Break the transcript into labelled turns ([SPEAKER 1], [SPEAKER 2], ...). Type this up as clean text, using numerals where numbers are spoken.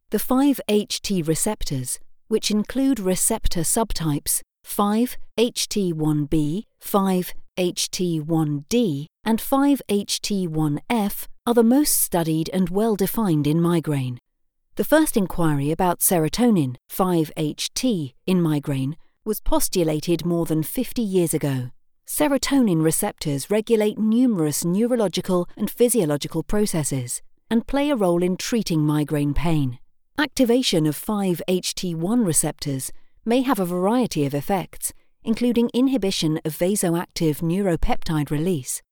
[SPEAKER 1] The 5-HT receptors, which include receptor subtypes 5-HT1B, 5-HT1D, and 5-HT1F, are the most studied and well-defined in migraine. The first inquiry about serotonin, 5-HT, in migraine was postulated more than 50 years ago. Serotonin receptors regulate numerous neurological and physiological processes and play a role in treating migraine pain. Activation of 5-HT1 receptors may have a variety of effects, including inhibition of vasoactive neuropeptide release,